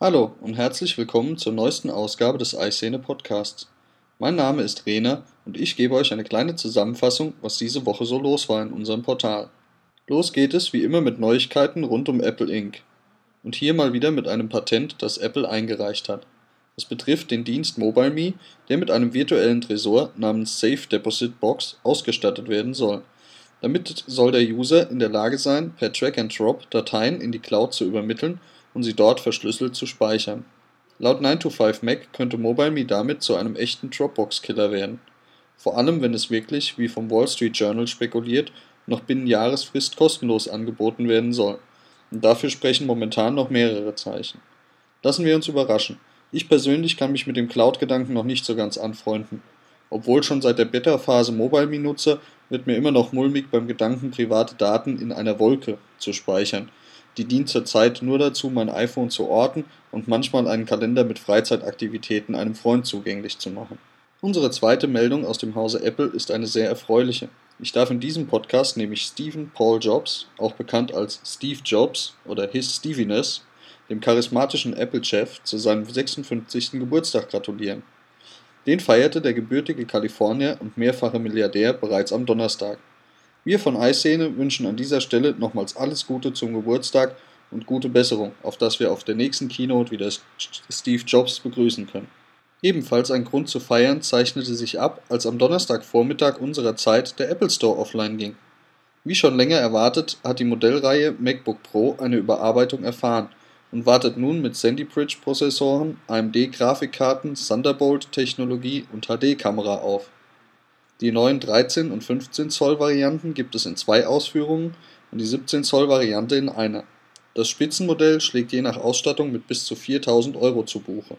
Hallo und herzlich willkommen zur neuesten Ausgabe des iScene Podcasts. Mein Name ist Rena und ich gebe euch eine kleine Zusammenfassung, was diese Woche so los war in unserem Portal. Los geht es wie immer mit Neuigkeiten rund um Apple Inc. Und hier mal wieder mit einem Patent, das Apple eingereicht hat. Es betrifft den Dienst MobileMe, der mit einem virtuellen Tresor namens Safe Deposit Box ausgestattet werden soll. Damit soll der User in der Lage sein, per Drag and Drop Dateien in die Cloud zu übermitteln und sie dort verschlüsselt zu speichern. Laut 9to5Mac könnte MobileMe damit zu einem echten Dropbox-Killer werden. Vor allem, wenn es wirklich, wie vom Wall Street Journal spekuliert, noch binnen Jahresfrist kostenlos angeboten werden soll. Und dafür sprechen momentan noch mehrere Zeichen. Lassen wir uns überraschen. Ich persönlich kann mich mit dem Cloud-Gedanken noch nicht so ganz anfreunden. Obwohl schon seit der Beta-Phase MobileMe-Nutzer, wird mir immer noch mulmig beim Gedanken, private Daten in einer Wolke zu speichern. Die dient zurzeit nur dazu, mein iPhone zu orten und manchmal einen Kalender mit Freizeitaktivitäten einem Freund zugänglich zu machen. Unsere zweite Meldung aus dem Hause Apple ist eine sehr erfreuliche. Ich darf in diesem Podcast nämlich Stephen Paul Jobs, auch bekannt als Steve Jobs oder His Steviness, dem charismatischen Apple-Chef, zu seinem 56. Geburtstag gratulieren. Den feierte der gebürtige Kalifornier und mehrfache Milliardär bereits am Donnerstag. Wir von iScene wünschen an dieser Stelle nochmals alles Gute zum Geburtstag und gute Besserung, auf dass wir auf der nächsten Keynote wieder Steve Jobs begrüßen können. Ebenfalls ein Grund zu feiern zeichnete sich ab, als am Donnerstagvormittag unserer Zeit der Apple Store offline ging. Wie schon länger erwartet, hat die Modellreihe MacBook Pro eine Überarbeitung erfahren und wartet nun mit Sandy Bridge Prozessoren, AMD-Grafikkarten, Thunderbolt-Technologie und HD-Kamera auf. Die neuen 13 und 15 Zoll Varianten gibt es in zwei Ausführungen und die 17 Zoll Variante in einer. Das Spitzenmodell schlägt je nach Ausstattung mit bis zu 4.000 € zu Buche.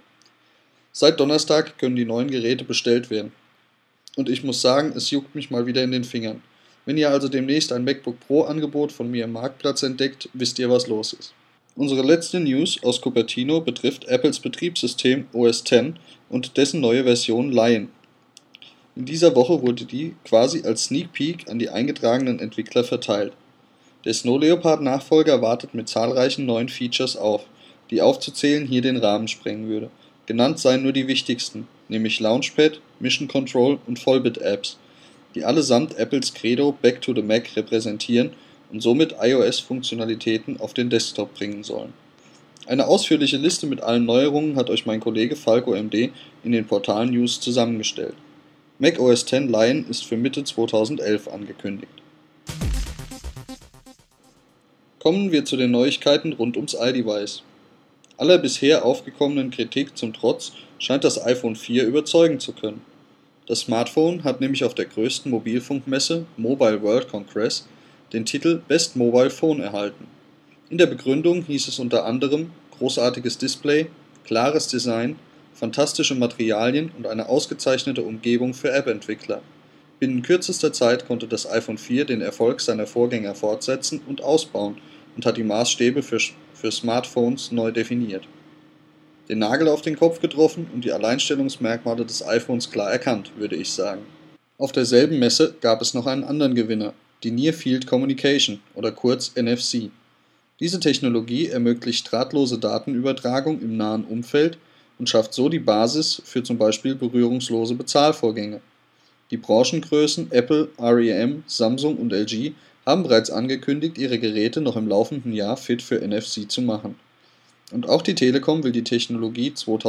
Seit Donnerstag können die neuen Geräte bestellt werden. Und ich muss sagen, es juckt mich mal wieder in den Fingern. Wenn ihr also demnächst ein MacBook Pro Angebot von mir im Marktplatz entdeckt, wisst ihr, was los ist. Unsere letzte News aus Cupertino betrifft Apples Betriebssystem OS X und dessen neue Version Lion. In dieser Woche wurde die quasi als Sneak Peek an die eingetragenen Entwickler verteilt. Der Snow Leopard Nachfolger wartet mit zahlreichen neuen Features auf, die aufzuzählen hier den Rahmen sprengen würde. Genannt seien nur die wichtigsten, nämlich Launchpad, Mission Control und Volbit-Apps, die allesamt Apples Credo Back to the Mac repräsentieren und somit iOS-Funktionalitäten auf den Desktop bringen sollen. Eine ausführliche Liste mit allen Neuerungen hat euch mein Kollege Falco MD in den Portal News zusammengestellt. macOS X Lion ist für Mitte 2011 angekündigt. Kommen wir zu den Neuigkeiten rund ums iDevice. Aller bisher aufgekommenen Kritik zum Trotz scheint das iPhone 4 überzeugen zu können. Das Smartphone hat nämlich auf der größten Mobilfunkmesse Mobile World Congress den Titel Best Mobile Phone erhalten. In der Begründung hieß es unter anderem großartiges Display, klares Design, fantastische Materialien und eine ausgezeichnete Umgebung für App-Entwickler. Binnen kürzester Zeit konnte das iPhone 4 den Erfolg seiner Vorgänger fortsetzen und ausbauen und hat die Maßstäbe für Smartphones neu definiert. Den Nagel auf den Kopf getroffen und die Alleinstellungsmerkmale des iPhones klar erkannt, würde ich sagen. Auf derselben Messe gab es noch einen anderen Gewinner, die Near Field Communication oder kurz NFC. Diese Technologie ermöglicht drahtlose Datenübertragung im nahen Umfeld und schafft so die Basis für zum Beispiel berührungslose Bezahlvorgänge. Die Branchengrößen Apple, REM, Samsung und LG haben bereits angekündigt, ihre Geräte noch im laufenden Jahr fit für NFC zu machen. Und auch die Telekom will die Technologie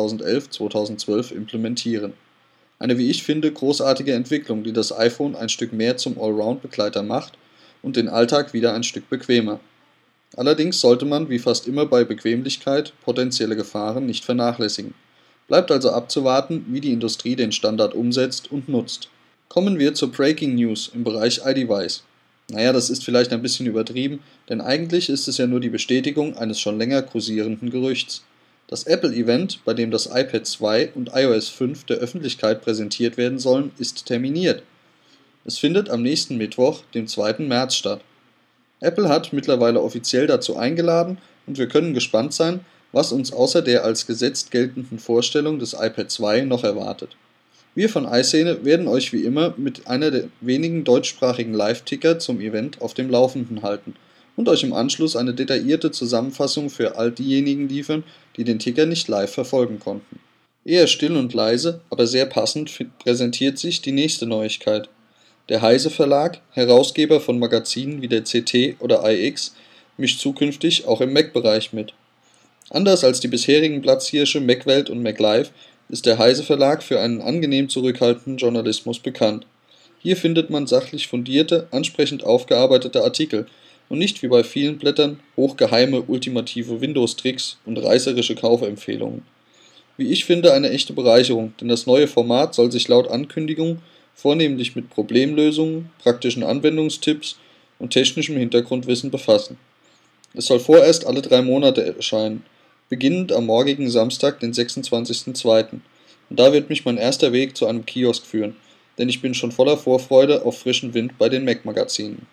2011/2012 implementieren. Eine, wie ich finde, großartige Entwicklung, die das iPhone ein Stück mehr zum Allround-Begleiter macht und den Alltag wieder ein Stück bequemer. Allerdings sollte man, wie fast immer bei Bequemlichkeit, potenzielle Gefahren nicht vernachlässigen. Bleibt also abzuwarten, wie die Industrie den Standard umsetzt und nutzt. Kommen wir zur Breaking News im Bereich iDevice. Naja, das ist vielleicht ein bisschen übertrieben, denn eigentlich ist es ja nur die Bestätigung eines schon länger kursierenden Gerüchts. Das Apple-Event, bei dem das iPad 2 und iOS 5 der Öffentlichkeit präsentiert werden sollen, ist terminiert. Es findet am nächsten Mittwoch, dem 2. März statt. Apple hat mittlerweile offiziell dazu eingeladen und wir können gespannt sein, was uns außer der als gesetzt geltenden Vorstellung des iPad 2 noch erwartet. Wir von iScene werden euch wie immer mit einer der wenigen deutschsprachigen Live-Ticker zum Event auf dem Laufenden halten und euch im Anschluss eine detaillierte Zusammenfassung für all diejenigen liefern, die den Ticker nicht live verfolgen konnten. Eher still und leise, aber sehr passend präsentiert sich die nächste Neuigkeit. Der Heise Verlag, Herausgeber von Magazinen wie der CT oder iX, mischt zukünftig auch im Mac-Bereich mit. Anders als die bisherigen Platzhirsche Macwelt und Maclife ist der Heise Verlag für einen angenehm zurückhaltenden Journalismus bekannt. Hier findet man sachlich fundierte, ansprechend aufgearbeitete Artikel und nicht wie bei vielen Blättern hochgeheime ultimative Windows-Tricks und reißerische Kaufempfehlungen. Wie ich finde, eine echte Bereicherung, denn das neue Format soll sich laut Ankündigung vornehmlich mit Problemlösungen, praktischen Anwendungstipps und technischem Hintergrundwissen befassen. Es soll vorerst alle 3 Monate erscheinen, beginnend am morgigen Samstag, den 26.02. Und da wird mich mein erster Weg zu einem Kiosk führen, denn ich bin schon voller Vorfreude auf frischen Wind bei den Mac-Magazinen.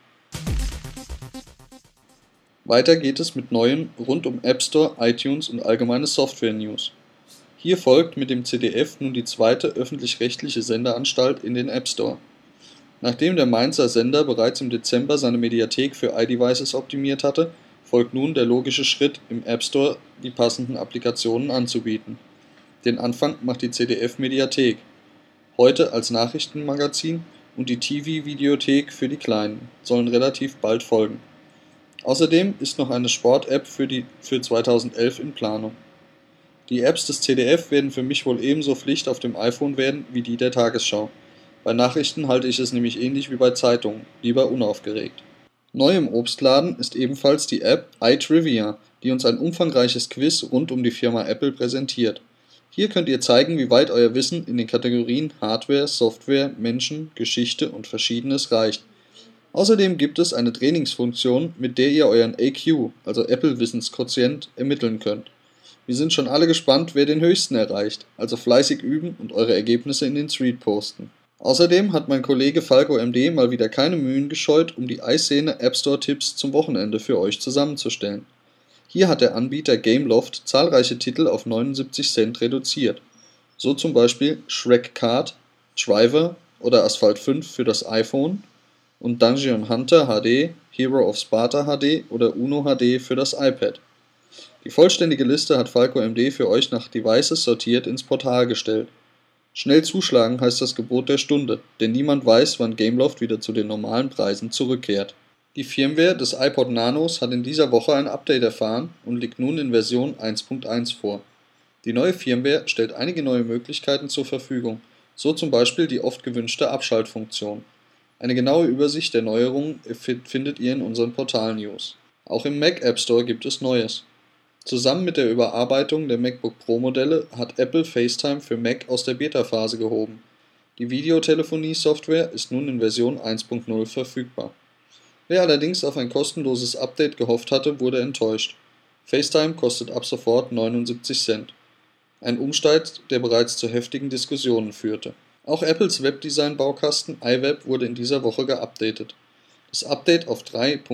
Weiter geht es mit Neuem rund um App Store, iTunes und allgemeine Software-News. Hier folgt mit dem ZDF nun die zweite öffentlich-rechtliche Sendeanstalt in den App Store. Nachdem der Mainzer Sender bereits im Dezember seine Mediathek für iDevices optimiert hatte, folgt nun der logische Schritt, im App Store die passenden Applikationen anzubieten. Den Anfang macht die ZDF-Mediathek, heute als Nachrichtenmagazin, und die TV-Videothek für die Kleinen sollen relativ bald folgen. Außerdem ist noch eine Sport-App für 2011 in Planung. Die Apps des ZDF werden für mich wohl ebenso Pflicht auf dem iPhone werden wie die der Tagesschau. Bei Nachrichten halte ich es nämlich ähnlich wie bei Zeitungen, lieber unaufgeregt. Neu im Obstladen ist ebenfalls die App iTrivia, die uns ein umfangreiches Quiz rund um die Firma Apple präsentiert. Hier könnt ihr zeigen, wie weit euer Wissen in den Kategorien Hardware, Software, Menschen, Geschichte und Verschiedenes reicht. Außerdem gibt es eine Trainingsfunktion, mit der ihr euren AQ, also Apple-Wissensquotient, ermitteln könnt. Wir sind schon alle gespannt, wer den höchsten erreicht, also fleißig üben und eure Ergebnisse in den Thread posten. Außerdem hat mein Kollege Falco MD mal wieder keine Mühen gescheut, um die iScene App Store Tipps zum Wochenende für euch zusammenzustellen. Hier hat der Anbieter Gameloft zahlreiche Titel auf 79 Cent reduziert. So zum Beispiel Shrek Kart, Driver oder Asphalt 5 für das iPhone und Dungeon Hunter HD, Hero of Sparta HD oder Uno HD für das iPad. Die vollständige Liste hat Falco MD für euch nach Devices sortiert ins Portal gestellt. Schnell zuschlagen heißt das Gebot der Stunde, denn niemand weiß, wann Gameloft wieder zu den normalen Preisen zurückkehrt. Die Firmware des iPod Nanos hat in dieser Woche ein Update erfahren und liegt nun in Version 1.1 vor. Die neue Firmware stellt einige neue Möglichkeiten zur Verfügung, so zum Beispiel die oft gewünschte Abschaltfunktion. Eine genaue Übersicht der Neuerungen findet ihr in unseren Portal-News. Auch im Mac App Store gibt es Neues. Zusammen mit der Überarbeitung der MacBook Pro-Modelle hat Apple FaceTime für Mac aus der Beta-Phase gehoben. Die Videotelefonie-Software ist nun in Version 1.0 verfügbar. Wer allerdings auf ein kostenloses Update gehofft hatte, wurde enttäuscht. FaceTime kostet ab sofort 79 Cent. Ein Umstieg, der bereits zu heftigen Diskussionen führte. Auch Apples Webdesign-Baukasten iWeb wurde in dieser Woche geupdatet. Das Update auf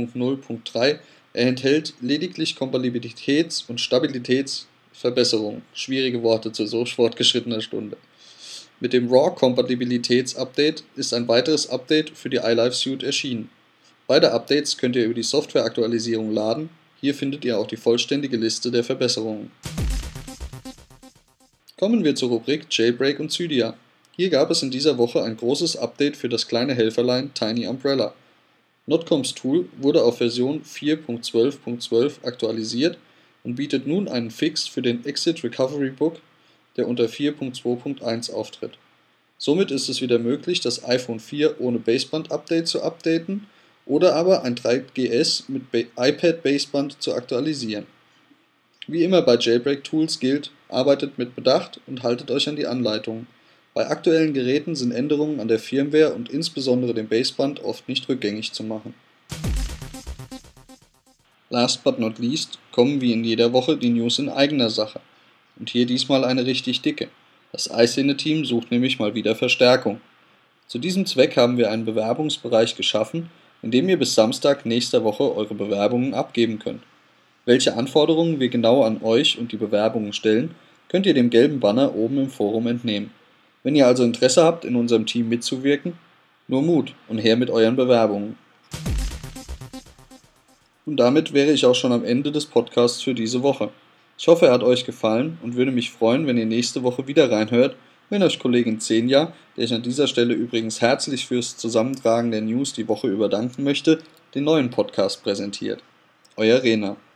3.0.3 enthält lediglich Kompatibilitäts- und Stabilitätsverbesserungen. Schwierige Worte zu so fortgeschrittener Stunde. Mit dem RAW-Kompatibilitäts-Update ist ein weiteres Update für die iLife Suite erschienen. Beide Updates könnt ihr über die Softwareaktualisierung laden. Hier findet ihr auch die vollständige Liste der Verbesserungen. Kommen wir zur Rubrik Jailbreak und Cydia. Hier gab es in dieser Woche ein großes Update für das kleine Helferlein Tiny Umbrella. Notcoms Tool wurde auf Version 4.12.12 aktualisiert und bietet nun einen Fix für den Exit Recovery Book, der unter 4.2.1 auftritt. Somit ist es wieder möglich, das iPhone 4 ohne Baseband-Update zu updaten oder aber ein 3GS mit iPad-Baseband zu aktualisieren. Wie immer bei Jailbreak-Tools gilt, arbeitet mit Bedacht und haltet euch an die Anleitungen. Bei aktuellen Geräten sind Änderungen an der Firmware und insbesondere dem Baseband oft nicht rückgängig zu machen. Last but not least kommen wie in jeder Woche die News in eigener Sache. Und hier diesmal eine richtig dicke. Das iScene-Team sucht nämlich mal wieder Verstärkung. Zu diesem Zweck haben wir einen Bewerbungsbereich geschaffen, in dem ihr bis Samstag nächster Woche eure Bewerbungen abgeben könnt. Welche Anforderungen wir genau an euch und die Bewerbungen stellen, könnt ihr dem gelben Banner oben im Forum entnehmen. Wenn ihr also Interesse habt, in unserem Team mitzuwirken, nur Mut und her mit euren Bewerbungen. Und damit wäre ich auch schon am Ende des Podcasts für diese Woche. Ich hoffe, er hat euch gefallen und würde mich freuen, wenn ihr nächste Woche wieder reinhört, wenn euch Kollegin Xenia, der ich an dieser Stelle übrigens herzlich fürs Zusammentragen der News die Woche über danken möchte, den neuen Podcast präsentiert. Euer Rena.